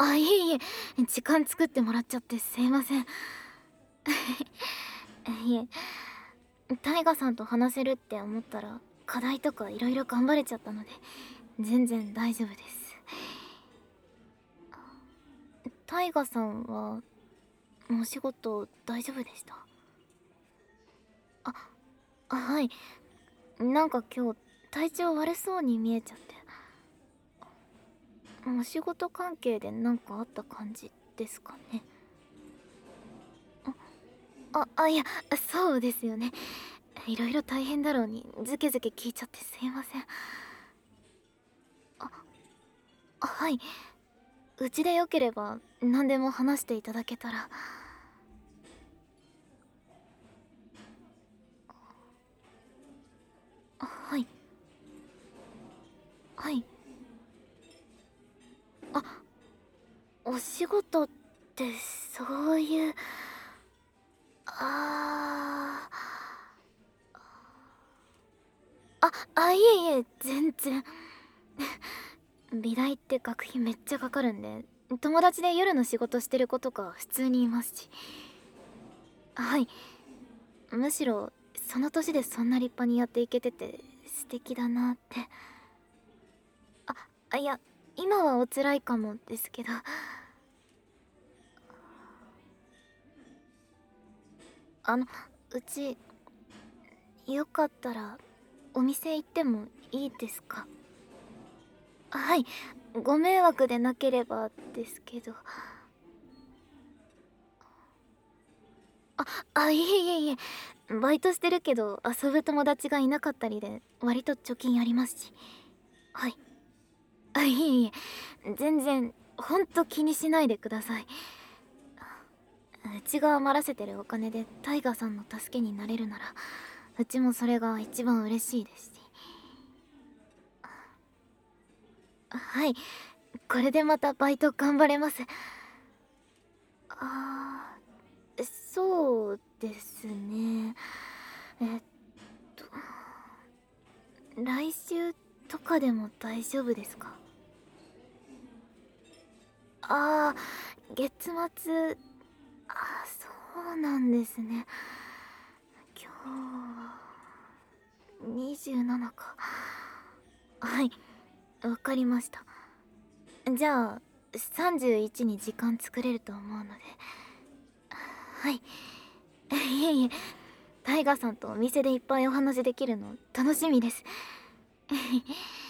いえいえ、時間作ってもらっちゃってすいません。いえ、タイガさんと話せるって思ったら課題とかいろいろ頑張れちゃったので全然大丈夫です。タイガさんはお仕事大丈夫でした？あ、はい。なんか今日体調悪そうに見えちゃって。お仕事関係でなんかあった感じですかね？いや、そうですよね。いろいろ大変だろうにズケズケ聞いちゃってすいません。はい。うちでよければ何でも話していただけたら。はい。はい。あ、お仕事ってそういう。あいえいえ、全然。美大って学費めっちゃかかるんで、友達で夜の仕事してる子とか普通にいますし。はい。むしろその年でそんな立派にやっていけてて素敵だなって。いや、今はお辛いかもですけど。あのうち、よかったらお店行ってもいいですか？はい。ご迷惑でなければですけど。いえいえいえ、バイトしてるけど遊ぶ友達がいなかったりで割と貯金ありますし。はい。いえいえ、全然ほんと気にしないでください。うちが余らせてるお金でタイガーさんの助けになれるならうちもそれが一番嬉しいですし。はい。これでまたバイト頑張れます。あそうですね。えっと来週とかでも大丈夫ですか？あ月末。そうなんですね。今日27か。はい、わかりました。じゃあ31に時間作れると思うので。はい。いえいえ、タイガさんとお店でいっぱいお話できるの楽しみです。